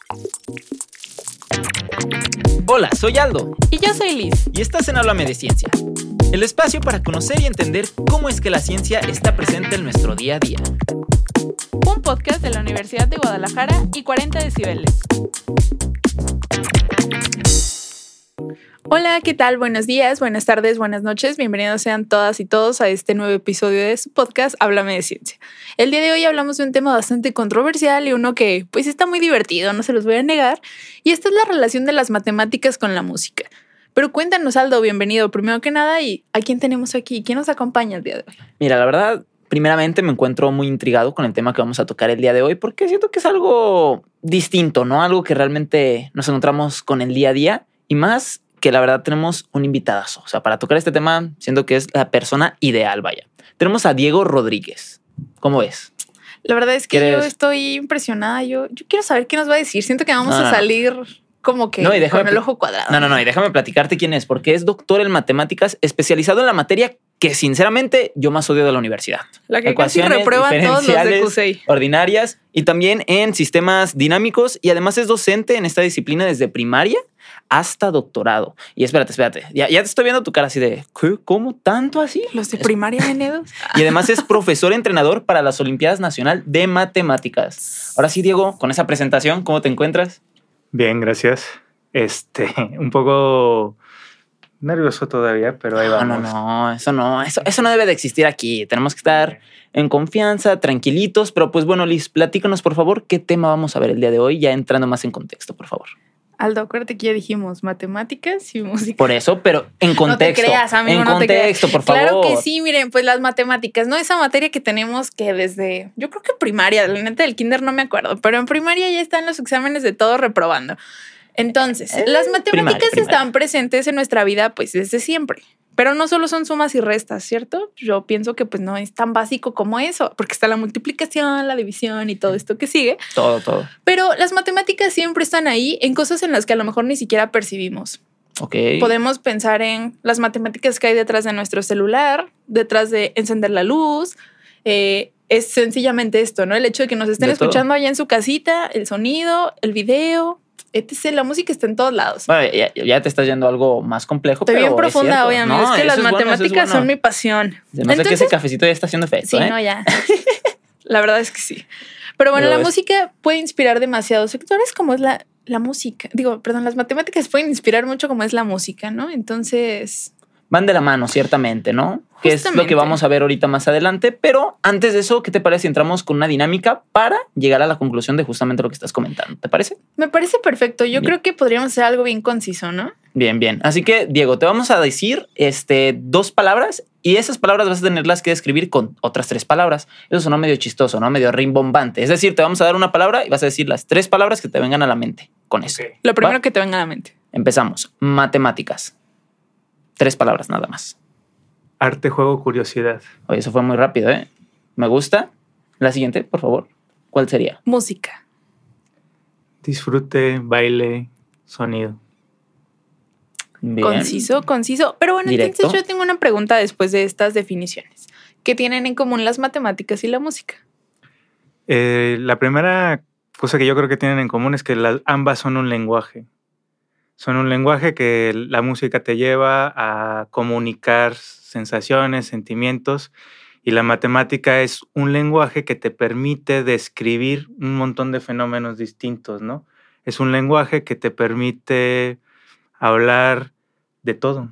Hola, soy Aldo. Y yo soy Liz. Y estás en Háblame de Ciencia, el espacio para conocer y entender cómo es que la ciencia está presente en nuestro día a día. Un podcast de la Universidad de Guadalajara y 40 decibeles. Hola, ¿qué tal? Buenos días, buenas tardes, buenas noches. Bienvenidos sean todas y todos a este nuevo episodio de su podcast Háblame de Ciencia. El día de hoy hablamos de un tema bastante controversial y uno que pues está muy divertido, no se los voy a negar. Y esta es la relación de las matemáticas con la música. Pero cuéntanos, Aldo, bienvenido primero que nada. ¿Y a quién tenemos aquí? ¿Quién nos acompaña el día de hoy? Mira, la verdad, primeramente me encuentro muy intrigado con el tema que vamos a tocar el día de hoy porque siento que es algo distinto, ¿no? Algo que realmente nos encontramos con el día a día y más que la verdad tenemos un invitadazo. O sea, para tocar este tema siento que es la persona ideal, vaya. Tenemos a Diego Rodríguez. ¿Cómo ves? La verdad es que yo estoy impresionada. Yo quiero saber qué nos va a decir. Siento que vamos a salir como que con el ojo cuadrado. No, y déjame platicarte quién es, porque es doctor en matemáticas especializado en la materia que sinceramente yo más odio de la universidad. La que casi reprueban todos los de QCI. Ordinarias y también en sistemas dinámicos y además es docente en esta disciplina desde primaria hasta doctorado. Y espérate. Ya te estoy viendo tu cara así de ¿qué? ¿Cómo? ¿Tanto así? Los de primaria, venedos. Y además es profesor entrenador para las Olimpiadas Nacional de Matemáticas. Ahora sí, Diego, con esa presentación, ¿cómo te encuentras? Bien, gracias. Un poco nervioso todavía, pero ahí vamos. Eso no debe de existir aquí. Tenemos que estar en confianza, tranquilitos. Pero pues bueno, Liz, platícanos por favor qué tema vamos a ver el día de hoy, ya entrando más en contexto, por favor. Aldo, acuérdate que ya dijimos matemáticas y música. Por eso, pero en contexto. No te creas, amigo, en contexto, por favor. Claro que sí, miren, pues las matemáticas, ¿no? Esa materia que tenemos que desde, yo creo que primaria, la neta del kinder no me acuerdo, pero en primaria ya están los exámenes de todo reprobando. Entonces, las matemáticas están presentes en nuestra vida pues desde siempre. Pero no solo son sumas y restas, ¿cierto? Yo pienso que pues no es tan básico como eso, porque está la multiplicación, la división y todo esto que sigue. Todo. Pero las matemáticas siempre están ahí en cosas en las que a lo mejor ni siquiera percibimos. Okay. Podemos pensar en las matemáticas que hay detrás de nuestro celular, detrás de encender la luz. Es sencillamente esto, ¿no? El hecho de que nos estén escuchando allá en su casita, el sonido, el video, etc. La música está en todos lados. Bueno, ya te estás yendo a algo más complejo. Estoy pero bien profunda, obviamente. No, es que las matemáticas son mi pasión. No sé que ese cafecito ya está haciendo efecto. Sí, no, ya. La verdad es que sí. Pero bueno, la música puede inspirar demasiados sectores como es la música. Las matemáticas pueden inspirar mucho como es la música, ¿no? Entonces van de la mano, ciertamente, ¿no? Que es lo que vamos a ver ahorita más adelante. Pero antes de eso, ¿qué te parece si entramos con una dinámica para llegar a la conclusión de justamente lo que estás comentando? ¿Te parece? Me parece perfecto. Yo creo que podríamos hacer algo bien conciso, ¿no? Bien. Así que, Diego, te vamos a decir 2 palabras y esas palabras vas a tenerlas que describir con otras 3 palabras. Eso sonó medio chistoso, ¿no? Medio rimbombante. Es decir, te vamos a dar una palabra y vas a decir las 3 palabras que te vengan a la mente con eso. Okay. Lo primero que te venga a la mente. Empezamos. Matemáticas. 3 palabras nada más. Arte, juego, curiosidad. Oye, eso fue muy rápido, ¿eh? Me gusta. La siguiente, por favor. ¿Cuál sería? Música. Disfrute, baile, sonido. Bien. Conciso. Pero bueno, Directo. Entonces yo tengo una pregunta después de estas definiciones. ¿Qué tienen en común las matemáticas y la música? La primera cosa que yo creo que tienen en común es que ambas son un lenguaje. Son un lenguaje que la música te lleva a comunicar sensaciones, sentimientos, y la matemática es un lenguaje que te permite describir un montón de fenómenos distintos, ¿no? Es un lenguaje que te permite hablar de todo.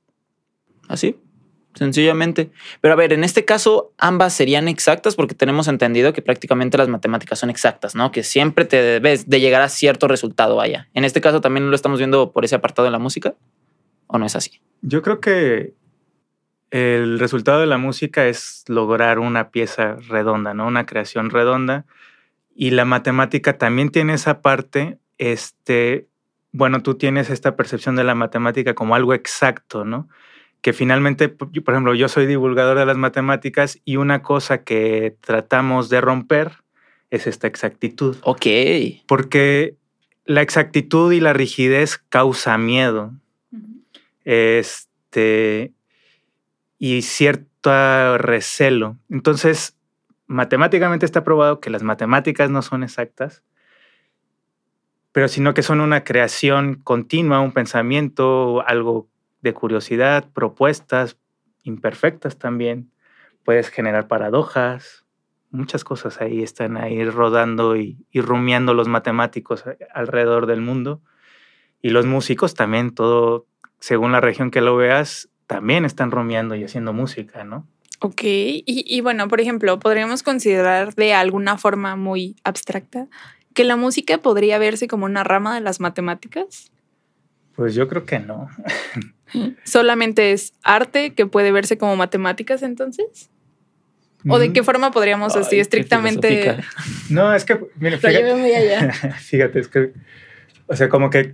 Así, sencillamente. Pero a ver, en este caso ambas serían exactas porque tenemos entendido que prácticamente las matemáticas son exactas, ¿no? Que siempre te debes de llegar a cierto resultado, vaya. En este caso también lo estamos viendo por ese apartado de la música, ¿o no es así? Yo creo que el resultado de la música es lograr una pieza redonda, ¿no? Una creación redonda. Y la matemática también tiene esa parte, bueno, tú tienes esta percepción de la matemática como algo exacto, ¿no? Que finalmente, por ejemplo, yo soy divulgador de las matemáticas y una cosa que tratamos de romper es esta exactitud. Ok. Porque la exactitud y la rigidez causa miedo. Y cierto recelo. Entonces, matemáticamente está probado que las matemáticas no son exactas pero sino que son una creación continua, un pensamiento, algo de curiosidad, propuestas imperfectas también. Puedes generar paradojas, muchas cosas ahí están ahí rodando y rumiando los matemáticos alrededor del mundo. Y los músicos también, todo, según la región que lo veas, también están rumiando y haciendo música, ¿no? Ok, y bueno, por ejemplo, podríamos considerar de alguna forma muy abstracta que la música podría verse como una rama de las matemáticas. Pues yo creo que no. ¿Solamente es arte que puede verse como matemáticas entonces? ¿O de qué forma podríamos así estrictamente? No, es que, mira, fíjate, es que, o sea, como que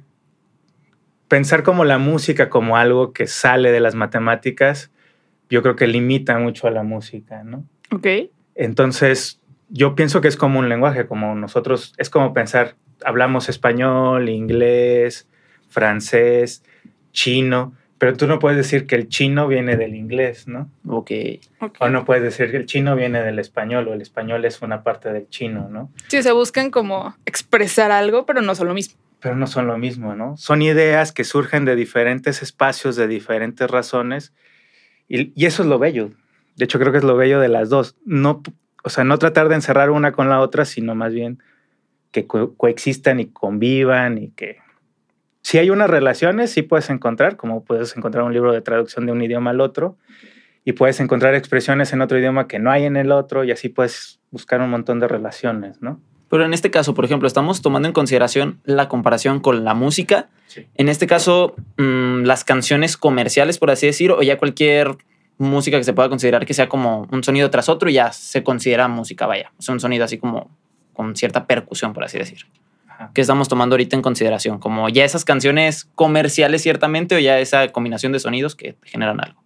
pensar como la música como algo que sale de las matemáticas, yo creo que limita mucho a la música, ¿no? Ok. Entonces, yo pienso que es como un lenguaje, como nosotros, es como pensar, hablamos español, inglés, francés, chino, pero tú no puedes decir que el chino viene del inglés, ¿no? Ok. O no puedes decir que el chino viene del español o el español es una parte del chino, ¿no? Sí, se buscan como expresar algo, pero no son lo mismo. Pero no son lo mismo, ¿no? Son ideas que surgen de diferentes espacios, de diferentes razones, y eso es lo bello. De hecho, creo que es lo bello de las dos. No, o sea, no tratar de encerrar una con la otra, sino más bien que coexistan y convivan y que... Si hay unas relaciones, sí puedes encontrar, como puedes encontrar un libro de traducción de un idioma al otro, y puedes encontrar expresiones en otro idioma que no hay en el otro, y así puedes buscar un montón de relaciones, ¿no? Pero en este caso, por ejemplo, estamos tomando en consideración la comparación con la música. Sí. En este caso, las canciones comerciales, por así decir, o ya cualquier música que se pueda considerar que sea como un sonido tras otro, ya se considera música, vaya. O sea, un sonido así como con cierta percusión, por así decir. Ajá. Que estamos tomando ahorita en consideración, como ya esas canciones comerciales ciertamente o ya esa combinación de sonidos que generan algo.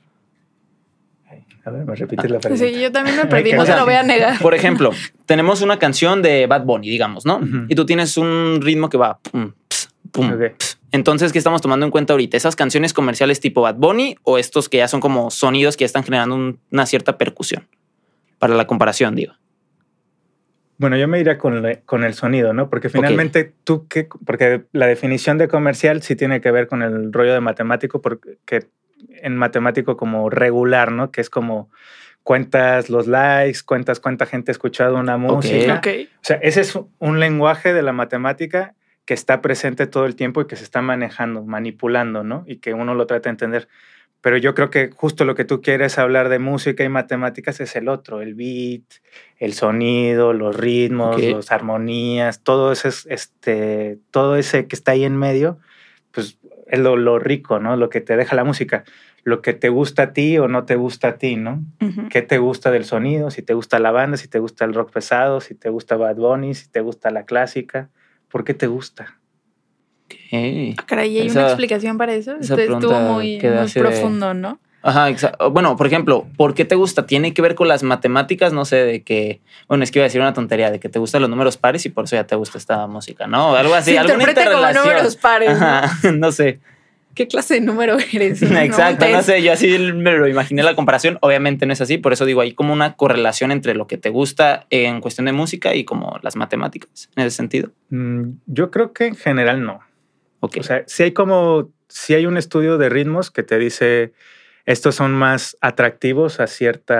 A ver, ¿me repites la pregunta? Sí, yo también me perdí, no te lo voy a negar. Por ejemplo, tenemos una canción de Bad Bunny, digamos, ¿no? Uh-huh. Y tú tienes un ritmo que va pum, ps, pum, okay. Ps. Entonces, ¿qué estamos tomando en cuenta ahorita? ¿Esas canciones comerciales tipo Bad Bunny o estos que ya son como sonidos que ya están generando una cierta percusión? Para la comparación, digo. Bueno, yo me iría con el sonido, ¿no? Porque finalmente porque la definición de comercial sí tiene que ver con el rollo de matemático, porque en matemático como regular, ¿no? Que es como cuentas los likes, cuentas cuánta gente ha escuchado una música. Okay. O sea, ese es un lenguaje de la matemática que está presente todo el tiempo y que se está manejando, manipulando, ¿no? Y que uno lo trata de entender. Pero yo creo que justo lo que tú quieres hablar de música y matemáticas es el otro, el beat, el sonido, los ritmos, las armonías, todo ese, todo ese que está ahí en medio, pues es lo rico, ¿no? Lo que te deja la música, lo que te gusta a ti o no te gusta a ti, ¿no? Uh-huh. ¿Qué te gusta del sonido? Si te gusta la banda, si te gusta el rock pesado, si te gusta Bad Bunny, si te gusta la clásica, ¿por qué te gusta? Okay. Caray, ¿hay una explicación para eso? Estuvo muy profundo, ¿no? Ajá, exacto. Bueno, por ejemplo, ¿por qué te gusta? ¿Tiene que ver con las matemáticas? No sé, de que... Bueno, es que iba a decir una tontería, de que te gustan los números pares y por eso ya te gusta esta música, ¿no? Algo así, alguna interrelación. Como números pares, ¿no? Ajá, no sé. ¿Qué clase de número eres? Exacto, no sé, yo así me lo imaginé la comparación. Obviamente no es así, por eso digo, hay como una correlación entre lo que te gusta en cuestión de música y como las matemáticas, en ese sentido. Yo creo que en general no. Okay. O sea, sí hay un estudio de ritmos que te dice estos son más atractivos a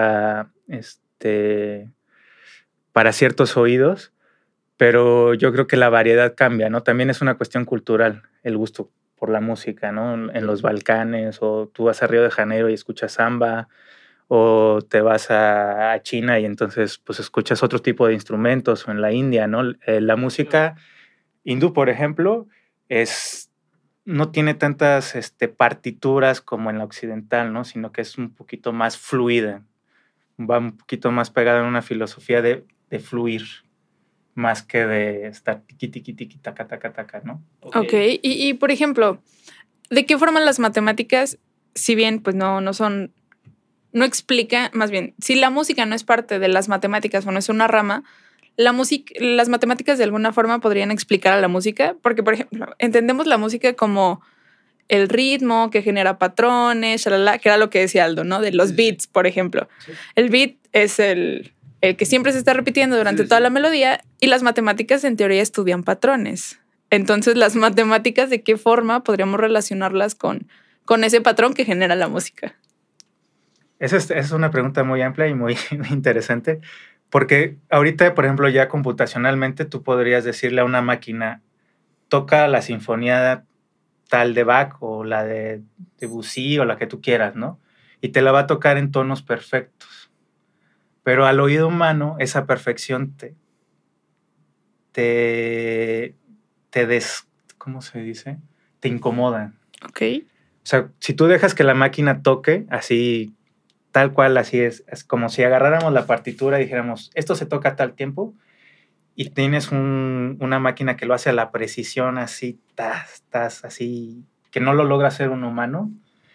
para ciertos oídos, pero yo creo que la variedad cambia, ¿no? También es una cuestión cultural, el gusto por la música, ¿no? En los Balcanes, o tú vas a Río de Janeiro y escuchas samba, o te vas a China y entonces pues escuchas otro tipo de instrumentos, o en la India, ¿no? La música hindú, por ejemplo, no tiene tantas partituras como en la occidental, ¿no? Sino que es un poquito más fluida, va un poquito más pegada en una filosofía de fluir, más que de estar tiqui, tiqui, tiqui, taca, taca, taca, ¿no? Ok, y por ejemplo, ¿de qué forma las matemáticas, si bien pues no explica, más bien, si la música no es parte de las matemáticas o no es una rama, las matemáticas de alguna forma podrían explicar a la música? Porque, por ejemplo, entendemos la música como el ritmo que genera patrones, shalala, que era lo que decía Aldo, ¿no? De los beats, por ejemplo. Sí. El beat es el que siempre se está repitiendo durante toda la melodía y las matemáticas en teoría estudian patrones. Entonces, las matemáticas, ¿de qué forma podríamos relacionarlas con ese patrón que genera la música? Esa es una pregunta muy amplia y muy interesante, porque ahorita, por ejemplo, ya computacionalmente tú podrías decirle a una máquina, toca la sinfonía tal de Bach o la de Debussy o la que tú quieras, ¿no? Y te la va a tocar en tonos perfectos. Pero al oído humano, esa perfección ¿cómo se dice? Te incomoda. Ok. O sea, si tú dejas que la máquina toque así, tal cual, así es como si agarráramos la partitura y dijéramos, esto se toca a tal tiempo, y tienes una máquina que lo hace a la precisión, así, así, que no lo logra hacer un humano,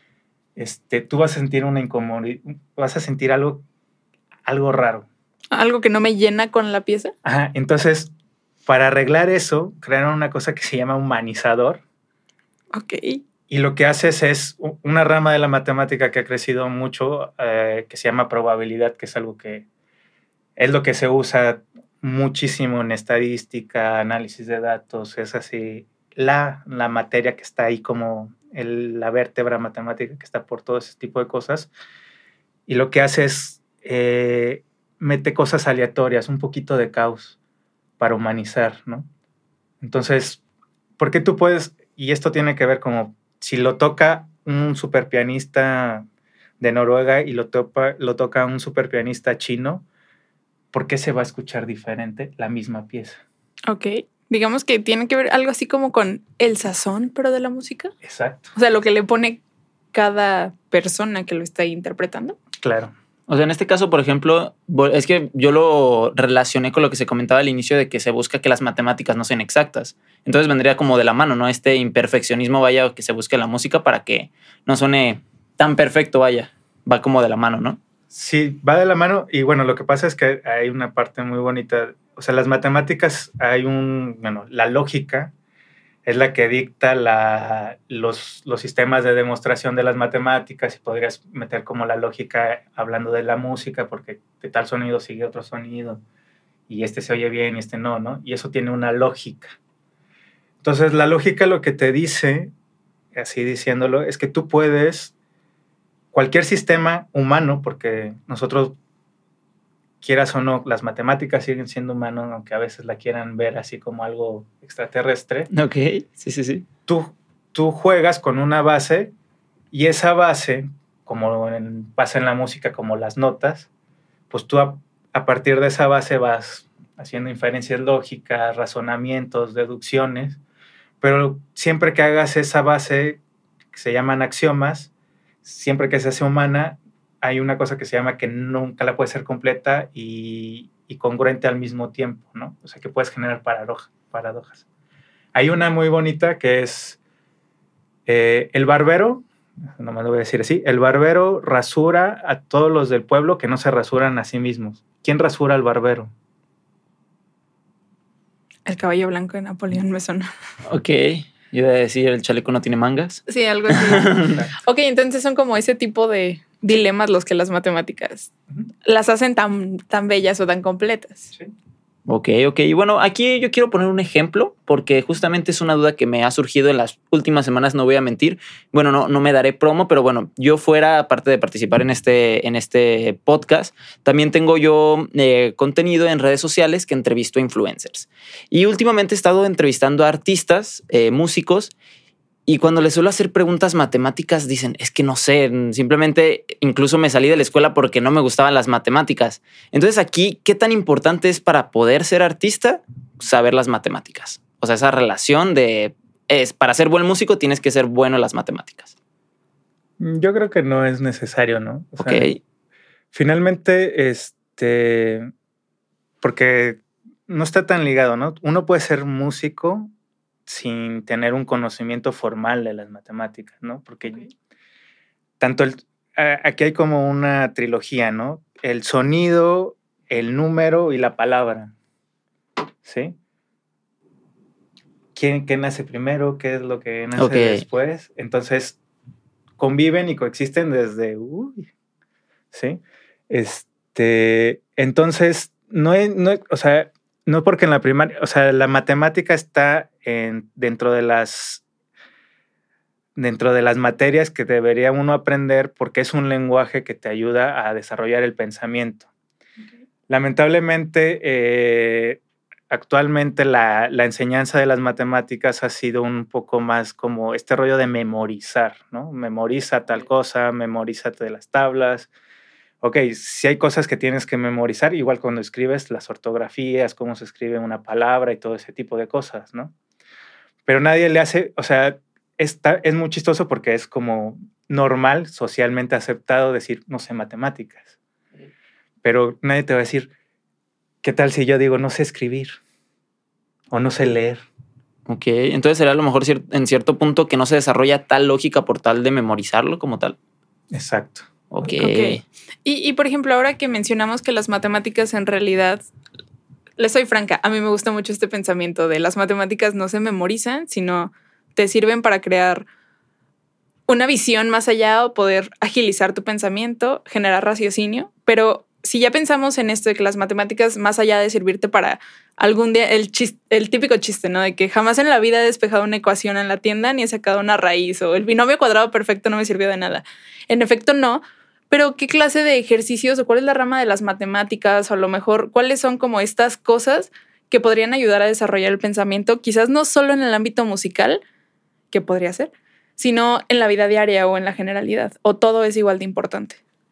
tú vas a sentir una incomodidad, vas a sentir algo raro. Algo que no me llena con la pieza. Ajá, entonces, para arreglar eso, crearon una cosa que se llama humanizador. Ok. Y lo que haces es una rama de la matemática que ha crecido mucho, que se llama probabilidad, que es algo que es lo que se usa muchísimo en estadística, análisis de datos, es así la materia que está ahí como la vértebra matemática que está por todo ese tipo de cosas. Y lo que hace es mete cosas aleatorias, un poquito de caos para humanizar, ¿no? Entonces, ¿por qué tú puedes? Y esto tiene que ver como si lo toca un superpianista de Noruega y lo toca un superpianista chino, ¿por qué se va a escuchar diferente la misma pieza? Ok. Digamos que tiene que ver algo así como con el sazón, pero de la música. Exacto. O sea, lo que le pone cada persona que lo está interpretando. Claro. O sea, en este caso, por ejemplo, es que yo lo relacioné con lo que se comentaba al inicio de que se busca que las matemáticas no sean exactas. Entonces vendría como de la mano, ¿no? Este imperfeccionismo, vaya, que se busque en la música para que no suene tan perfecto, vaya. Va como de la mano, ¿no? Sí, va de la mano. Y bueno, lo que pasa es que hay una parte muy bonita. O sea, las matemáticas la lógica es la que dicta los sistemas de demostración de las matemáticas, y podrías meter como la lógica hablando de la música, porque de tal sonido sigue otro sonido, y este se oye bien y este no, ¿no? Y eso tiene una lógica. Entonces, la lógica lo que te dice, así diciéndolo, es que tú puedes, cualquier sistema humano, porque nosotros, quieras o no, las matemáticas siguen siendo humanos, aunque a veces la quieran ver así como algo extraterrestre. Ok, sí. Tú juegas con una base, y esa base, como pasa en la música, como las notas, pues tú a partir de esa base vas haciendo inferencias lógicas, razonamientos, deducciones, pero siempre que hagas esa base, que se llaman axiomas, siempre que se hace humana, hay una cosa que se llama que nunca la puede ser completa y congruente al mismo tiempo, ¿no? O sea, que puedes generar paradojas. Hay una muy bonita que es el barbero, nomás lo voy a decir así, el barbero rasura a todos los del pueblo que no se rasuran a sí mismos. ¿Quién rasura al barbero? El caballo blanco de Napoleón me suena. Ok, yo iba a decir el chaleco no tiene mangas. Sí, algo así. Ok, entonces son como ese tipo de dilemas los que las matemáticas las hacen tan bellas o tan completas. Sí. Ok. Y bueno, aquí yo quiero poner un ejemplo porque justamente es una duda que me ha surgido en las últimas semanas, no voy a mentir. Bueno, no me daré promo, pero bueno, yo fuera, aparte de participar en este podcast, también tengo yo contenido en redes sociales que entrevisto a influencers. Y últimamente he estado entrevistando a artistas, músicos, y cuando les suelo hacer preguntas matemáticas dicen, es que no sé, simplemente incluso me salí de la escuela porque no me gustaban las matemáticas. Entonces aquí, ¿qué tan importante es para poder ser artista saber las matemáticas? O sea, esa relación para ser buen músico tienes que ser bueno en las matemáticas. Yo creo que no es necesario, ¿no? O sea, Ok. finalmente, porque no está tan ligado, ¿no? Uno puede ser músico sin tener un conocimiento formal de las matemáticas, ¿no? Porque tanto aquí hay como una trilogía, ¿no? El sonido, el número y la palabra, ¿sí? ¿Qué nace primero? ¿Qué es lo que nace después? Entonces, conviven y coexisten desde... ¿sí? Entonces, o sea, No, porque en la primaria, o sea, la matemática está dentro de las materias que debería uno aprender porque es un lenguaje que te ayuda a desarrollar el pensamiento. Okay. Lamentablemente, actualmente la enseñanza de las matemáticas ha sido un poco más como este rollo de memorizar, ¿no? Memoriza tal cosa, memorízate las tablas. Ok, si hay cosas que tienes que memorizar, igual cuando escribes las ortografías, cómo se escribe una palabra y todo ese tipo de cosas, ¿no? Pero nadie le hace, o sea, es muy chistoso porque es como normal, socialmente aceptado decir, no sé matemáticas. Pero nadie te va a decir, ¿qué tal si yo digo, no sé escribir o no sé leer? Ok, entonces será a lo mejor en cierto punto que no se desarrolla tal lógica por tal de memorizarlo como tal. Exacto. Ok. Y por ejemplo, ahora que mencionamos que las matemáticas en realidad, les soy franca, a mí me gusta mucho este pensamiento de las matemáticas no se memorizan, sino te sirven para crear una visión más allá o poder agilizar tu pensamiento, generar raciocinio. Pero si ya pensamos en esto de que las matemáticas, más allá de servirte para algún día, el típico chiste, ¿no? De que jamás en la vida he despejado una ecuación en la tienda ni he sacado una raíz o el binomio cuadrado perfecto no me sirvió de nada. En efecto, no. Pero ¿qué clase de ejercicios o cuál es la rama de las matemáticas o a lo mejor cuáles son como estas cosas que podrían ayudar a desarrollar el pensamiento? Quizás no solo en el ámbito musical, que podría ser, sino en la vida diaria o en la generalidad, o todo es igual de importante.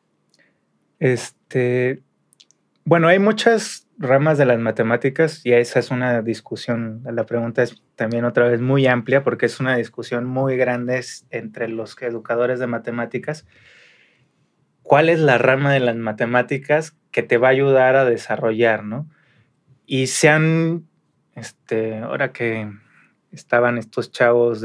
Bueno, hay muchas ramas de las matemáticas y esa es una discusión. La pregunta es también otra vez muy amplia porque es una discusión muy grande entre los educadores de matemáticas. ¿Cuál es la rama de las matemáticas que te va a ayudar a desarrollar, ¿no? Y ahora que estaban estos chavos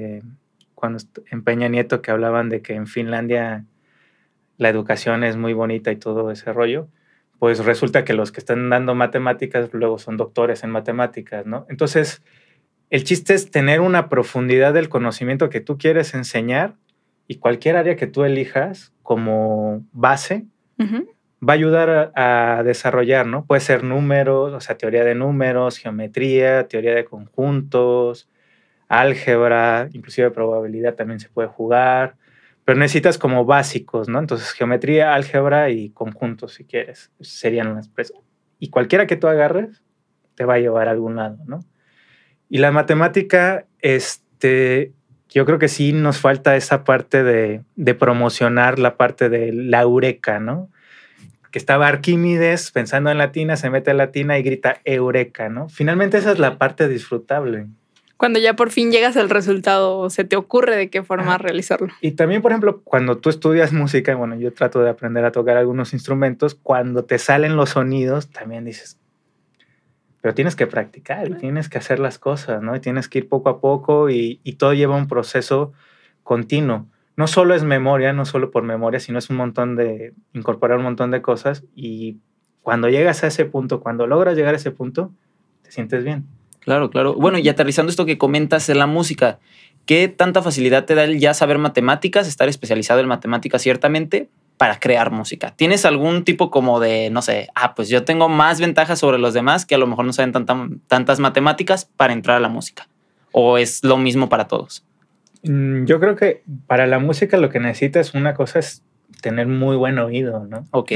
en Peña Nieto que hablaban de que en Finlandia la educación es muy bonita y todo ese rollo, pues resulta que los que están dando matemáticas luego son doctores en matemáticas, ¿no? Entonces, el chiste es tener una profundidad del conocimiento que tú quieres enseñar y cualquier área que tú elijas como base va a ayudar a desarrollar, ¿no? Puede ser números, o sea, teoría de números, geometría, teoría de conjuntos, álgebra, inclusive probabilidad también se puede jugar, pero necesitas como básicos, ¿no? Entonces, geometría, álgebra y conjuntos, si quieres, serían las presas. Y cualquiera que tú agarres te va a llevar a algún lado, ¿no? Y la matemática, yo creo que sí nos falta esa parte de promocionar la parte de la eureka, ¿no? Que estaba Arquímedes pensando en latina, se mete a latina y grita eureka, ¿no? Finalmente esa es la parte disfrutable. Cuando ya por fin llegas al resultado, se te ocurre de qué forma realizarlo. Y también, por ejemplo, cuando tú estudias música, bueno, yo trato de aprender a tocar algunos instrumentos, cuando te salen los sonidos, también dices, pero tienes que practicar y tienes que hacer las cosas, ¿no? Y tienes que ir poco a poco y todo lleva un proceso continuo. No solo es memoria, no solo por memoria, sino es incorporar un montón de cosas y cuando llegas a ese punto, cuando logras llegar a ese punto, te sientes bien. Claro, claro. Bueno, y aterrizando esto que comentas en la música, ¿qué tanta facilidad te da el ya saber matemáticas, estar especializado en matemáticas ciertamente, para crear música? ¿Tienes algún tipo como de, no sé, pues yo tengo más ventajas sobre los demás que a lo mejor no saben tantas matemáticas para entrar a la música? ¿O es lo mismo para todos? Yo creo que para la música lo que necesitas una cosa es tener muy buen oído, ¿no? Ok.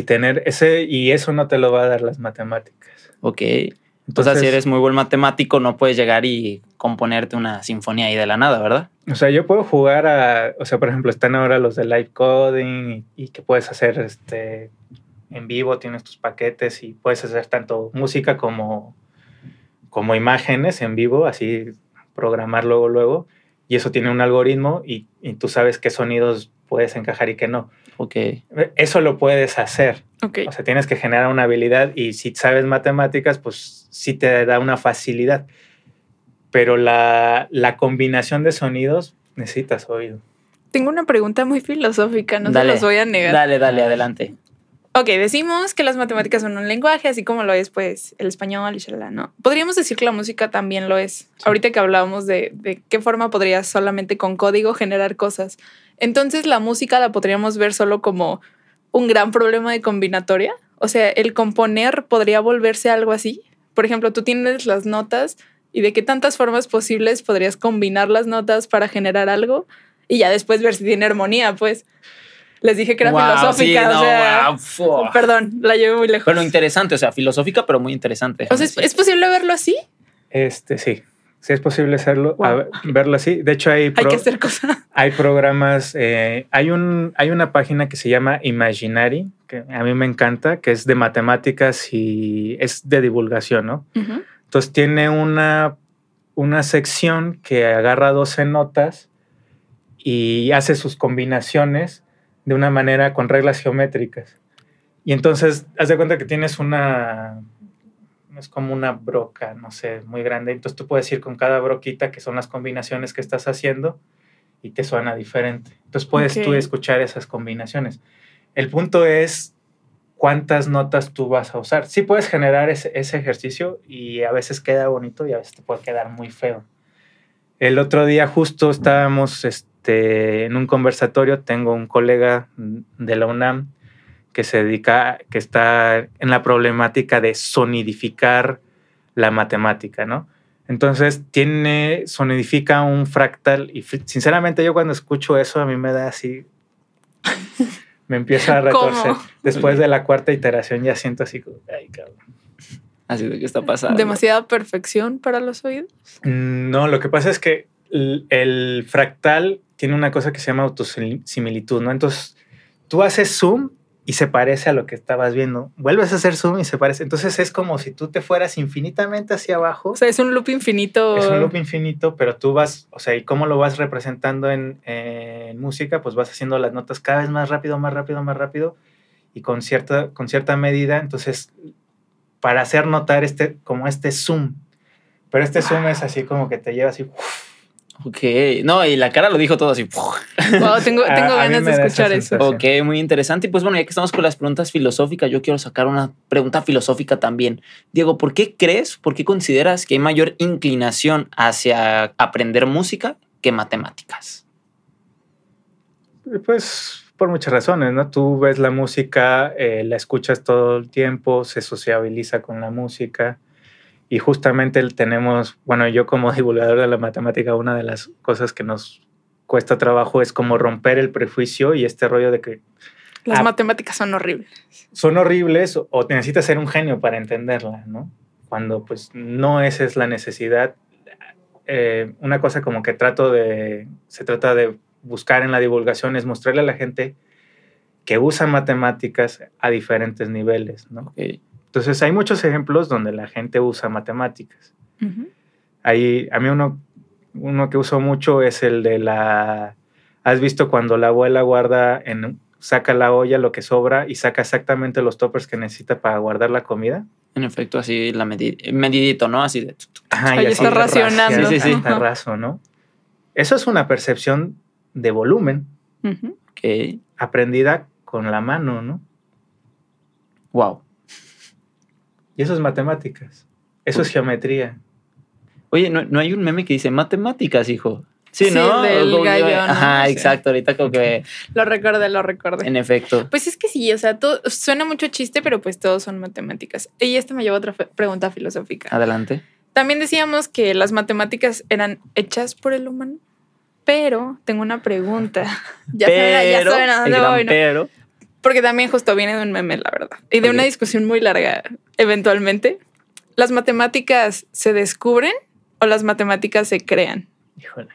Y eso no te lo va a dar las matemáticas. Ok. Entonces, si eres muy buen matemático, no puedes llegar y componerte una sinfonía ahí de la nada, ¿verdad? O sea, yo puedo jugar por ejemplo, están ahora los de live coding y que puedes hacer en vivo, tienes tus paquetes y puedes hacer tanto música como imágenes en vivo, así programar luego. Y eso tiene un algoritmo y tú sabes qué sonidos puedes encajar y qué no. Ok. Eso lo puedes hacer. Okay. O sea, tienes que generar una habilidad y si sabes matemáticas, pues sí te da una facilidad. Pero la combinación de sonidos necesitas oído. Tengo una pregunta muy filosófica, no se los voy a negar. Dale, adelante. Ok, decimos que las matemáticas son un lenguaje, así como lo es, pues, el español y shalala, ¿no? Podríamos decir que la música también lo es. Sí. Ahorita que hablábamos de qué forma podrías solamente con código generar cosas. Entonces, ¿la música la podríamos ver solo como un gran problema de combinatoria? O sea, ¿el componer podría volverse algo así? Por ejemplo, tú tienes las notas y de qué tantas formas posibles podrías combinar las notas para generar algo y ya después ver si tiene armonía, pues. Les dije que era filosófica, sí, o sea, perdón, la llevé muy lejos. Pero interesante, o sea, filosófica, pero muy interesante. O sea, ¿es posible verlo así? Sí. Sí es posible verlo así. De hecho, hay que hacer cosas. Hay programas, hay una página que se llama Imaginary, que a mí me encanta, que es de matemáticas y es de divulgación, ¿no? Uh-huh. Entonces tiene una sección que agarra 12 notas y hace sus combinaciones de una manera con reglas geométricas. Y entonces, haz de cuenta que tienes es como una broca, no sé, muy grande. Entonces tú puedes ir con cada broquita, que son las combinaciones que estás haciendo, y te suena diferente. Entonces puedes tú escuchar esas combinaciones. El punto es cuántas notas tú vas a usar. Sí puedes generar ese ejercicio y a veces queda bonito y a veces te puede quedar muy feo. El otro día justo estábamos en un conversatorio. Tengo un colega de la UNAM que que está en la problemática de sonidificar la matemática, ¿no? Entonces sonidifica un fractal y sinceramente yo cuando escucho eso a mí me da así, me empieza a retorcer. ¿Cómo? Después de la cuarta iteración ya siento así, ay, cabrón. Así de qué está pasando. ¿Demasiada perfección para los oídos? No, lo que pasa es que el fractal tiene una cosa que se llama autosimilitud, ¿no? Entonces tú haces zoom y se parece a lo que estabas viendo. Vuelves a hacer zoom y se parece. Entonces es como si tú te fueras infinitamente hacia abajo. O sea, es un loop infinito. Es un loop infinito, pero tú vas, o sea, ¿y cómo lo vas representando en música? Pues vas haciendo las notas cada vez más rápido, más rápido, más rápido y con cierta medida. Entonces, para hacer notar como este zoom. Pero este zoom es así como que te lleva así... Ok, no, y la cara lo dijo todo así. Wow, tengo ganas de escuchar eso. Ok, muy interesante. Y pues bueno, ya que estamos con las preguntas filosóficas, yo quiero sacar una pregunta filosófica también. Diego, ¿por qué consideras que hay mayor inclinación hacia aprender música que matemáticas? Pues por muchas razones, ¿no? Tú ves la música, la escuchas todo el tiempo, se sociabiliza con la música. Y justamente tenemos, bueno, yo como divulgador de la matemática, una de las cosas que nos cuesta trabajo es como romper el prejuicio y este rollo de que... Las matemáticas son horribles. Son horribles o necesitas ser un genio para entenderla, ¿no? Cuando pues no esa es la necesidad. Una cosa como que se trata de buscar en la divulgación es mostrarle a la gente que usa matemáticas a diferentes niveles, ¿no? Okay. Entonces, hay muchos ejemplos donde la gente usa matemáticas. Uh-huh. A mí uno que uso mucho es el de ¿has visto cuando la abuela saca la olla, lo que sobra, y saca exactamente los toppers que necesita para guardar la comida? En efecto, así medidito, ¿no? Así de... Ajá, y así está racionando. Sí. Está raso, ¿no? Eso es una percepción de volumen. Uh-huh. Okay. Aprendida con la mano, ¿no? Wow. Y eso es matemáticas. Eso es geometría. Oye, ¿no hay un meme que dice matemáticas, hijo? Sí, ¿no? Del gallo, ¿no? Ajá, sí. Exacto. Ahorita como que... Lo recordé. En efecto. Pues es que sí, o sea, todo suena mucho chiste, pero pues todos son matemáticas. Y esto me lleva a otra pregunta filosófica. Adelante. También decíamos que las matemáticas eran hechas por el humano, pero tengo una pregunta. Ya saben a dónde voy, ¿no? Pero... Porque también justo viene de un meme, la verdad. Y de una discusión muy larga, eventualmente. ¿Las matemáticas se descubren o las matemáticas se crean? Híjole.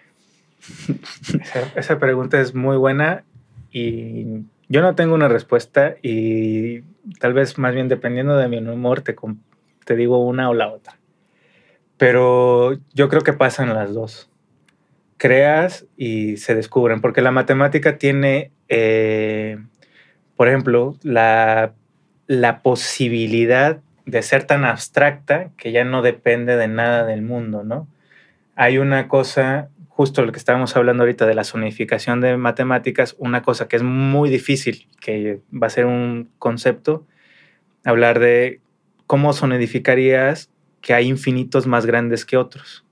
Esa pregunta es muy buena y yo no tengo una respuesta y tal vez más bien dependiendo de mi humor te digo una o la otra. Pero yo creo que pasan las dos. Creas y se descubren, porque la matemática tiene... por ejemplo, la posibilidad de ser tan abstracta que ya no depende de nada del mundo, ¿no? Hay una cosa, justo lo que estábamos hablando ahorita de la sonidificación de matemáticas, una cosa que es muy difícil, que va a ser un concepto, hablar de cómo sonidificarías que hay infinitos más grandes que otros.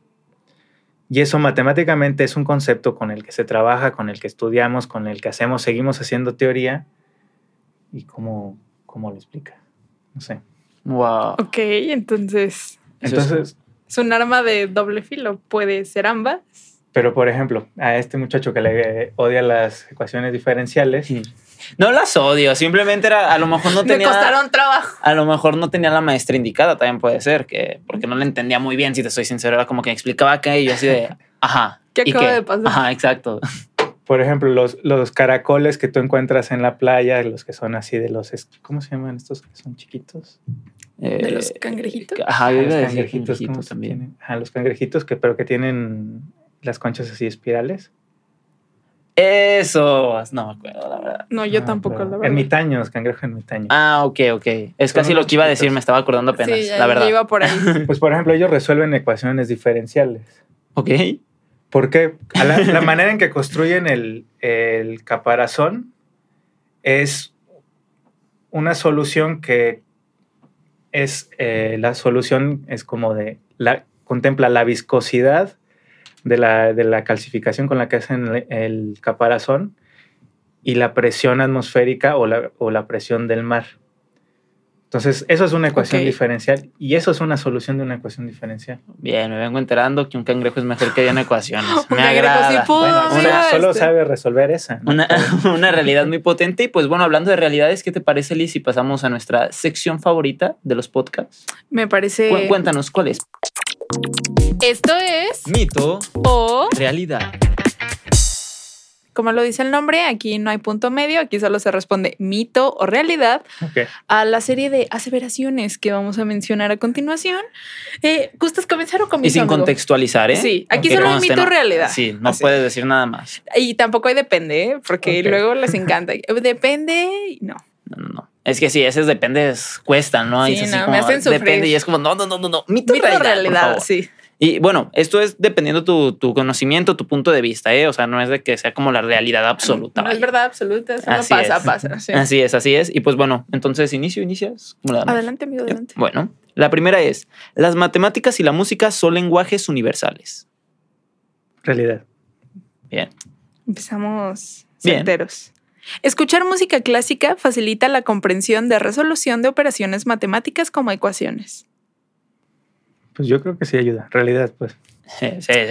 Y eso matemáticamente es un concepto con el que se trabaja, con el que estudiamos, con el que seguimos haciendo teoría. ¿Y cómo lo explica? No sé. Wow. Ok, entonces es un arma de doble filo. Puede ser ambas. Pero, por ejemplo, a este muchacho que le odia las ecuaciones diferenciales... No las odio, simplemente era, a lo mejor no tenía... Me costaron trabajo. A lo mejor no tenía la maestra indicada, también puede ser, porque no le entendía muy bien, si te soy sincero. Era como que me explicaba acá y yo así de, ajá. ¿Qué acaba de pasar? Ajá, exacto. Por ejemplo, los caracoles que tú encuentras en la playa, los que son así de los... ¿Cómo se llaman estos que son chiquitos? ¿De los cangrejitos? Ajá, yo los iba a decir cangrejitos también. Ajá, los cangrejitos, pero que tienen las conchas así espirales. Eso, no me acuerdo, la verdad. No, yo tampoco, la verdad. Ermitaños, cangrejo ermitaño. Ah, ok. Es casi lo que iba a decir, me estaba acordando apenas, sí, la verdad. Iba por ahí. Pues, por ejemplo, ellos resuelven ecuaciones diferenciales. Ok. Porque la manera en que construyen el caparazón es una solución que es... la solución es como contempla la viscosidad de la calcificación con la que hacen el caparazón y la presión atmosférica o la presión del mar. Entonces, eso es una ecuación diferencial y eso es una solución de una ecuación diferencial. Bien, me vengo enterando que un cangrejo es mejor que en ecuaciones. Me agrada. Sí pudo, solo sabe resolver esa, ¿no? Una realidad muy potente. Y pues bueno, hablando de realidades, ¿qué te parece, Liz, si pasamos a nuestra sección favorita de los podcasts? Me parece... Cuéntanos, ¿cuál es? Esto es... Mito o... realidad. Como lo dice el nombre, aquí no hay punto medio, aquí solo se responde mito o realidad a la serie de aseveraciones que vamos a mencionar a continuación. ¿Gustas comenzar o comienzo? Y sin contextualizar, ¿eh? Sí, aquí solo hay mito o realidad. Sí, no puedes decir nada más. Y tampoco hay depende, ¿eh? Porque luego les encanta. Depende, no. No. Es que sí, ese depende, cuesta, ¿no? Sí, y es así no, como, me hacen sufrir. Depende y es como, no. Mito o realidad, sí. Y bueno, esto es dependiendo tu conocimiento, tu punto de vista, ¿eh? O sea, no es de que sea como la realidad absoluta. No es verdad absoluta, eso no pasa. Sí. Así es. Y pues bueno, entonces inicias. Adelante, amigo, adelante. Bueno, la primera es, las matemáticas y la música son lenguajes universales. Realidad. Bien. Empezamos certeros. Escuchar música clásica facilita la comprensión de resolución de operaciones matemáticas como ecuaciones. Pues yo creo que sí ayuda. Realidad, pues. Sí.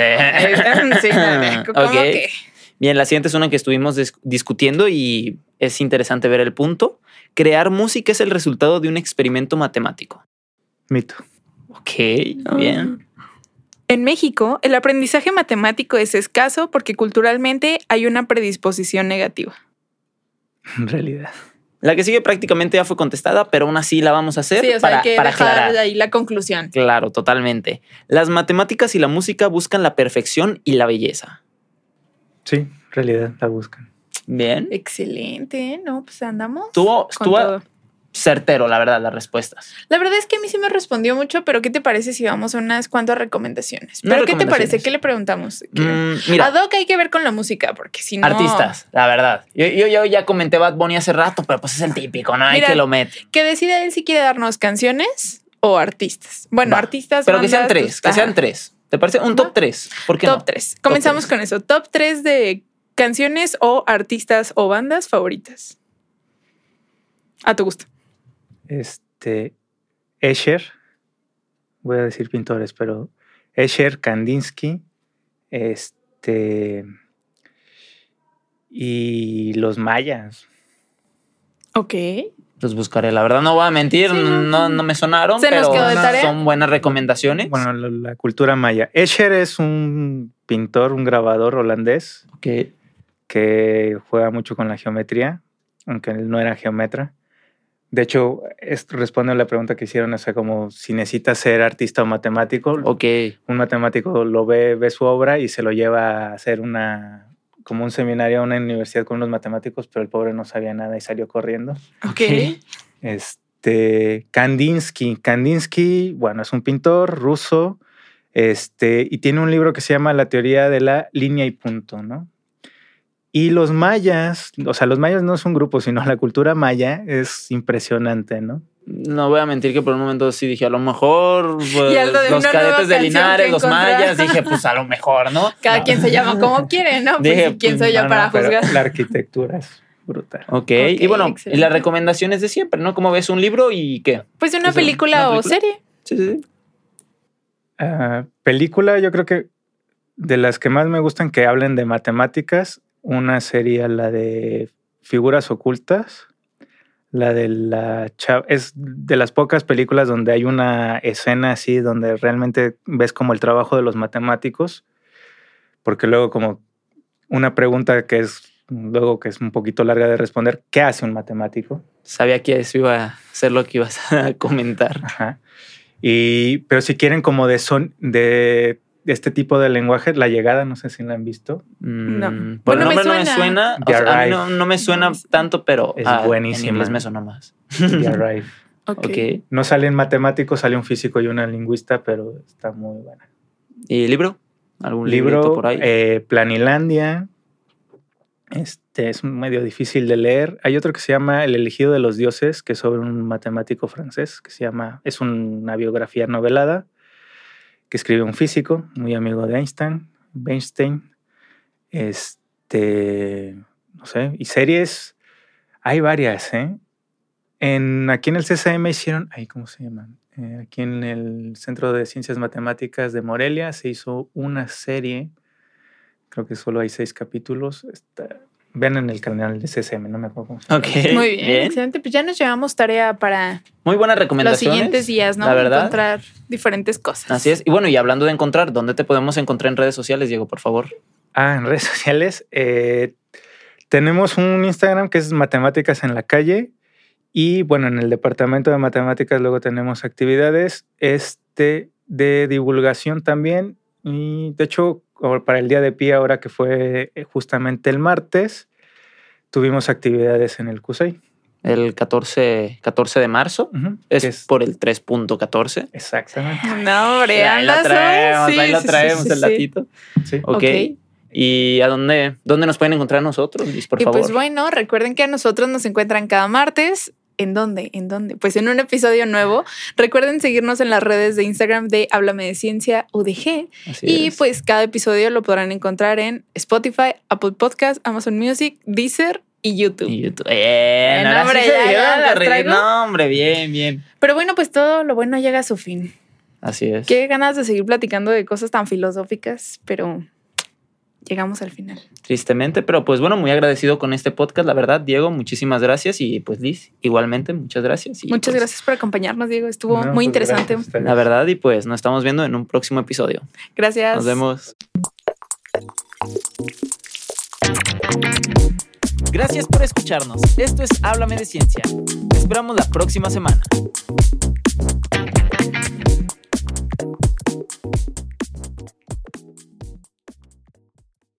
¿Cómo que? Bien, la siguiente es una que estuvimos discutiendo y es interesante ver el punto. Crear música es el resultado de un experimento matemático. Mito. Ok, bien. En México, el aprendizaje matemático es escaso porque culturalmente hay una predisposición negativa. Realidad. La que sigue prácticamente ya fue contestada, pero aún así la vamos a hacer sí, o sea, para hay que dejar aclarar ahí la conclusión. Claro, totalmente. Las matemáticas y la música buscan la perfección y la belleza. Sí, realidad la buscan. Bien. Excelente, ¿no? Pues andamos. Estuvo certero, la verdad, las respuestas. La verdad es que a mí sí me respondió mucho, pero ¿qué te parece si vamos a unas cuantas recomendaciones? ¿Pero qué te parece? ¿Qué le preguntamos? Mira, ad hoc hay que ver con la música, porque si no... Artistas, la verdad. Yo ya comenté Bad Bunny hace rato, pero pues es el típico, ¿no? Hay que lo mete. Que decida él si quiere darnos canciones o artistas. Bueno, artistas, pero bandas, que sean tres, que sean tres. ¿Te parece? Un top 3. ¿Por qué top 3. Comenzamos con eso. Top 3 de canciones o artistas o bandas favoritas. A tu gusto. Escher, voy a decir pintores, pero Escher, Kandinsky, y los mayas. Ok. Los buscaré, la verdad no voy a mentir, sí, no me sonaron, pero son buenas recomendaciones. Bueno, la cultura maya. Escher es un pintor, un grabador holandés que juega mucho con la geometría, aunque él no era geometra. De hecho, esto responde a la pregunta que hicieron, o sea, como si necesitas ser artista o matemático. Un matemático lo ve su obra y se lo lleva a hacer como un seminario a una universidad con unos matemáticos, pero el pobre no sabía nada y salió corriendo. Ok. Kandinsky, bueno, es un pintor ruso, y tiene un libro que se llama La teoría de la línea y punto, ¿no? Y los mayas, o sea, los mayas no es un grupo, sino la cultura maya es impresionante, ¿no? No voy a mentir que por un momento sí dije, a lo mejor pues, los cadetes de Linares, los mayas, dije, pues a lo mejor, ¿no? Cada quien se llama como quiere, ¿no? Pues, dije, ¿quién soy yo para juzgar? La arquitectura es brutal. Ok, y bueno, excelente. y las recomendaciones de siempre, ¿no? ¿Cómo ves un libro y qué? Pues una película o serie. Sí. Película, yo creo que de las que más me gustan que hablen de matemáticas, una sería la de Figuras Ocultas. La de la chava, es de las pocas películas donde hay una escena así, donde realmente ves como el trabajo de los matemáticos, porque luego como una pregunta que es un poquito larga de responder, ¿qué hace un matemático? Sabía que eso iba a ser lo que ibas a comentar. Ajá. Pero si quieren como de este tipo de lenguaje, La Llegada, no sé si la han visto. No. Por el Bueno, nombre no me suena. O sea, a mí no me suena tanto, pero es en buenísima. inglés me sonó más. The Arrive. Ok. No sale un matemático, sale un físico y una lingüista, pero está muy buena. ¿Y libro? ¿Algún Libro librito por ahí? Planilandia. Es medio difícil de leer. Hay otro que se llama El elegido de los dioses, que es sobre un matemático francés, es una biografía novelada que escribe un físico muy amigo de Einstein. No sé, y series hay varias, ¿eh? Aquí en el CCM hicieron, ¿cómo se llaman? Aquí en el Centro de Ciencias Matemáticas de Morelia se hizo una serie, creo que solo hay 6 capítulos. Vean en el canal de CCM, no me acuerdo cómo se llama. Ok. Muy bien, excelente. Pues ya nos llevamos tarea para muy buenas los recomendaciones. siguientes días, ¿no? La verdad. Encontrar diferentes cosas. Así es. Y bueno, y hablando de encontrar, ¿dónde te podemos encontrar en redes sociales, Diego, por favor? En redes sociales. Tenemos un Instagram que es Matemáticas en la Calle. Y bueno, en el departamento de matemáticas luego tenemos actividades de divulgación también. Y de hecho, para el Día de Pi, ahora que fue justamente el martes, tuvimos actividades en el CUSEI. El 14 de marzo. Uh-huh. Es por el 3.14. Exactamente. No, hombre, ahí lo traemos, el datito. Sí. Ok. ¿Y a dónde nos pueden encontrar nosotros, Liz, por favor? Pues bueno, recuerden que a nosotros nos encuentran cada martes. ¿En dónde? Pues en un episodio nuevo. Recuerden seguirnos en las redes de Instagram de Háblame de Ciencia UDG. Y pues cada episodio lo podrán encontrar en Spotify, Apple Podcast, Amazon Music, Deezer y YouTube. No, hombre, bien. Pero bueno, pues todo lo bueno llega a su fin. Así es. Qué ganas de seguir platicando de cosas tan filosóficas, pero llegamos al final. Tristemente, pero pues bueno, muy agradecido con este podcast, la verdad, Diego, muchísimas gracias. Y pues Liz, igualmente, muchas gracias. Y muchas gracias por acompañarnos, Diego. Estuvo muy interesante. La verdad, y pues nos estamos viendo en un próximo episodio. Gracias. Nos vemos. Gracias por escucharnos. Esto es Háblame de Ciencia. Te esperamos la próxima semana.